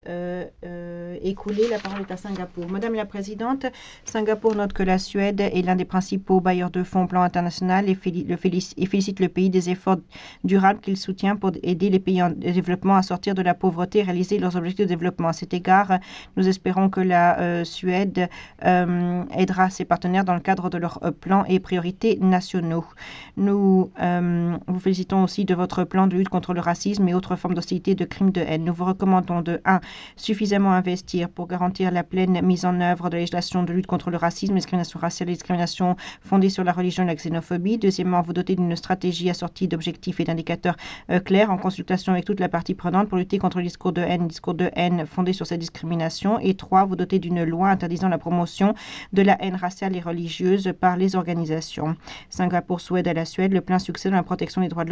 écoulé. La parole est à Singapour. Madame la Présidente, Singapour note que la Suède est l'un des principaux bailleurs de fonds au plan international et félicite le pays des efforts durables qu'il soutient pour aider les pays en développement à sortir de la pauvreté et réaliser leurs objectifs de développement. À cet égard, nous espérons que la Suède aidera ses partenaires dans le cadre de leurs plans et priorités nationaux. Nous vous félicitons aussi de votre plan de lutte contre le racisme et autres formes d'hostilité et de crimes de haine. Nous vous recommandons de 1. Suffisamment investir pour garantir la pleine mise en œuvre de la législation de lutte contre le racisme, la discrimination raciale et la discrimination fondée sur la religion et la xénophobie. Deuxièmement, vous doter d'une stratégie assortie d'objectifs et d'indicateurs clairs en consultation avec toute la partie prenante pour lutter contre le discours de haine fondé sur cette discrimination. Et 3. Vous doter d'une loi interdisant la promotion de la haine raciale et religieuse par les organisations. Singapour souhaite à la Suède le plein succès dans la protection des droits de l'homme